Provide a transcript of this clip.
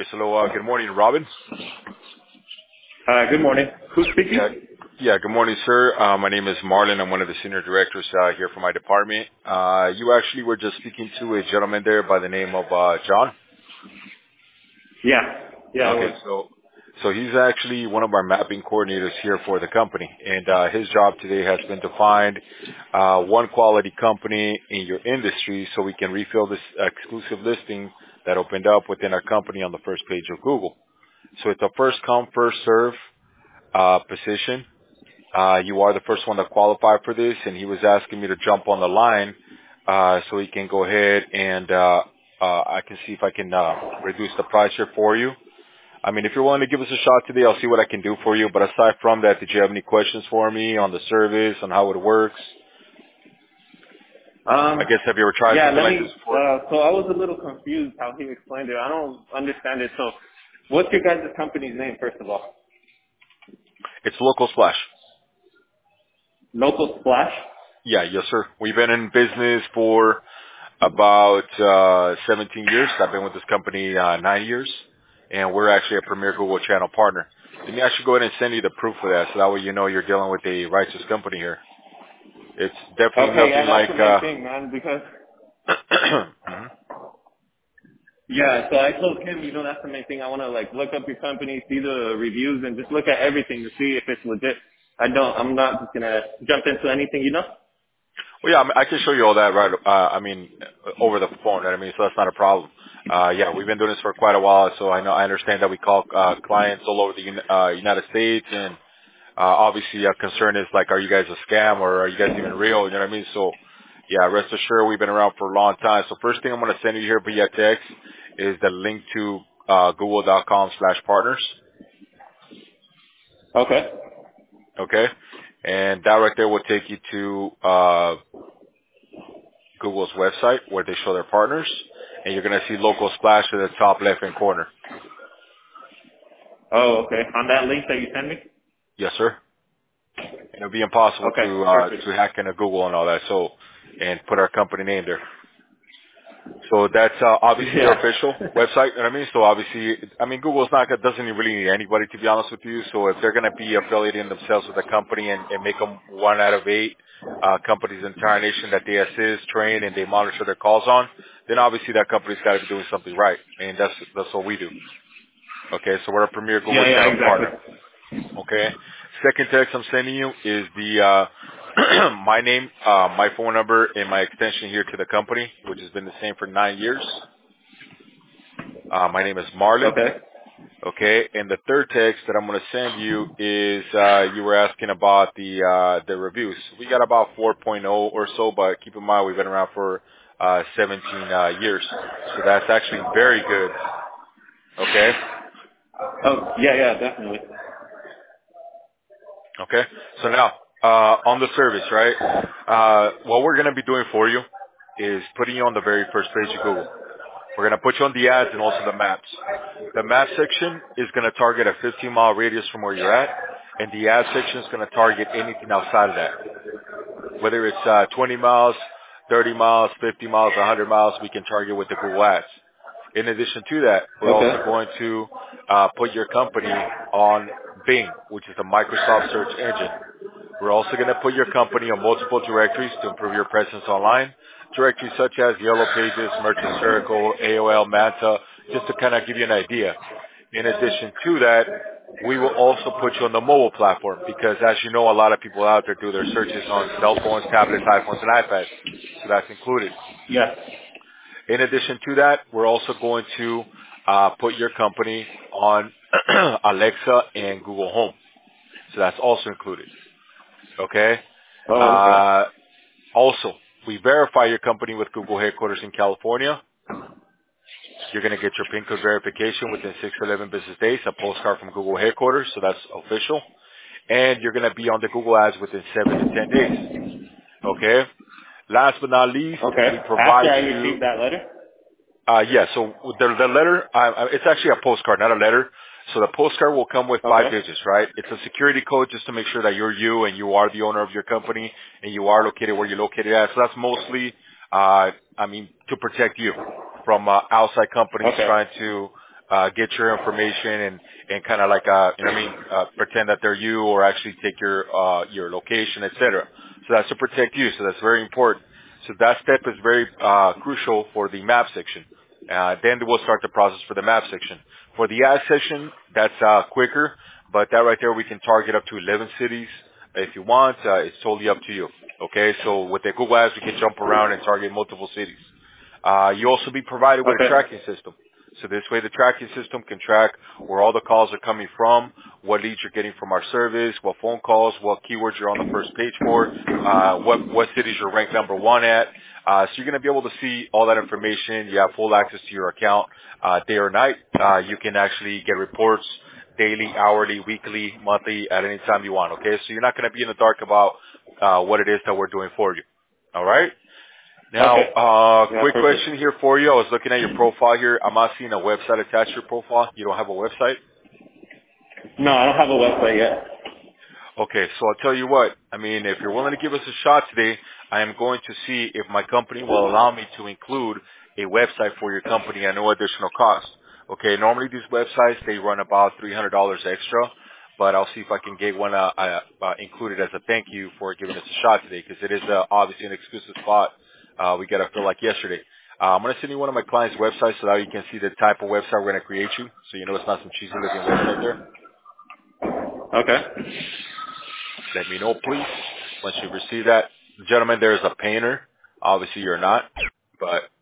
Yes, hello. Good morning, Robin. Good morning. Who's speaking? Yeah, good morning, sir. My name is Marlon. I'm one of the senior directors here for my department. You actually were just speaking to a gentleman there by the name of John. Yeah. Yeah, I Okay, was. so he's actually one of our mapping coordinators here for the company, and his job today has been to find one quality company in your industry so we can refill this exclusive listing that opened up within our company on the first page of Google. So it's a first come, first serve position. You are the first one to qualify for this, and he was asking me to jump on the line so he can go ahead and I can see if I can reduce the price here for you. I mean, if you're willing to give us a shot today, I'll see what I can do for you. But aside from that, did you have any questions for me on the service, on how it works? I guess, have you ever tried Yeah, something like this before? so I was a little confused how he explained it. I don't understand it. So what's your guys' company's name, first of all? It's Local Splash. Local Splash? Yeah, yes, sir. We've been in business for about 17 years. I've been with this company 9 years, and we're actually a premier Google channel partner. Let me actually go ahead and send you the proof of that, so that way you know you're dealing with a righteous company here. It's definitely Okay, nothing yeah, that's like. the main thing, man, because, Mhm. yeah, so I told him, that's the main thing. I want to, look up your company, see the reviews, and just look at everything to see if it's legit. I'm not just going to jump into anything. Well, yeah, I can show you all that, right? Over the phone, right? I mean, so that's not a problem. Yeah, we've been doing this for quite a while, so I understand that we call clients all over the United States, and obviously, concern is like, are you guys a scam or are you guys even real? You know what I mean? So, yeah, rest assured, we've been around for a long time. So, first thing I'm going to send you here via text is the link to google.com/partners. Okay. Okay, and that right there will take you to Google's website where they show their partners, and you're going to see Local Splash in the top left-hand corner. Oh, okay. On that link that you sent me? Yes, sir. And it'll be impossible Okay, to perfect. hack into Google and all that. So, and put our company name there. So that's obviously their Yeah. official website. You know what I mean? So obviously, I mean, Google's not doesn't really need anybody, to be honest with you. So if they're going to be affiliating themselves with a company and make them one out of eight companies in the entire nation that they assist, train, and they monitor their calls on, then obviously that company's got to be doing something right. And that's what we do. Okay, so we're a premier Google Yeah, channel exactly. partner. Okay. Second text I'm sending you is the my name, my phone number, and my extension here to the company, which has been the same for 9 years. My name is Marlon. Okay. Okay, and the third text that I'm going to send you is you were asking about the reviews. We got about 4.0 or so, but keep in mind we've been around for 17 years, so that's actually very good. Okay. Oh, yeah, definitely. Okay. So now, on the service, right? What we're going to be doing for you is putting you on the very first page of Google. We're going to put you on the ads and also the maps. The map section is going to target a 15-mile radius from where you're at, and the ad section is going to target anything outside of that. Whether it's 20 miles, 30 miles, 50 miles, 100 miles, we can target with the Google Ads. In addition to that, we're Okay. also going to put your company on Bing, which is the Microsoft search engine. We're also going to put your company on multiple directories to improve your presence online. Directories such as Yellow Pages, Merchant Circle, AOL, Manta, just to kind of give you an idea. In addition to that, we will also put you on the mobile platform because, as you know, a lot of people out there do their searches on cell phones, tablets, iPhones, and iPads. So that's included. Yeah. In addition to that, we're also going to put your company on Alexa and Google Home. So that's also included. Okay? Oh, okay. Uh, Also, we verify your company with Google headquarters in California. You're going to get your PIN code verification within 6 to 11 business days, a postcard from Google headquarters, so that's official. And you're going to be on the Google Ads within 7 to 10 days. Okay? Last but not least, Okay. we After provide I you, received that letter? so the letter, it's actually a postcard, not a letter. So the postcard will come with 5 Okay. digits, right? It's a security code just to make sure that you're you and you are the owner of your company and you are located where you're located at. So that's mostly, to protect you from outside companies Okay. trying to get your information and kind of like, you know what I mean, pretend that they're you or actually take your location, etc. So that's to protect you. So that's very important. So that step is very, crucial for the map section. Then we'll start the process for the map section. For the ad section, that's, quicker, but that right there we can target up to 11 cities if you want. It's totally up to you. Okay. So with the Google Ads, we can jump around and target multiple cities. You also be provided with a Okay. tracking system. So this way the tracking system can track where all the calls are coming from, what leads you're getting from our service, what phone calls, what keywords you're on the first page for, what cities you're ranked number one at. So you're going to be able to see all that information. You have full access to your account, day or night. You can actually get reports daily, hourly, weekly, monthly, at any time you want. Okay. So you're not going to be in the dark about, what it is that we're doing for you. All right. Now, Okay. Yeah, quick perfect. question here for you. I was looking at your profile here. I'm not seeing a website attached to your profile. You don't have a website? No, I don't have a website yet. Okay, so I'll tell you what. I mean, if you're willing to give us a shot today, I am going to see if my company will allow me to include a website for your company at no additional cost. Okay, normally these websites, they run about $300 extra, but I'll see if I can get one included as a thank you for giving us a shot today, because it is obviously an exclusive spot we got to fill like yesterday. I'm going to send you one of my clients' websites so that you can see the type of website we're going to create you, so you know it's not some cheesy looking website there. Okay. Let me know, please, once you receive that. Gentlemen, there is a painter. Obviously, you're not, but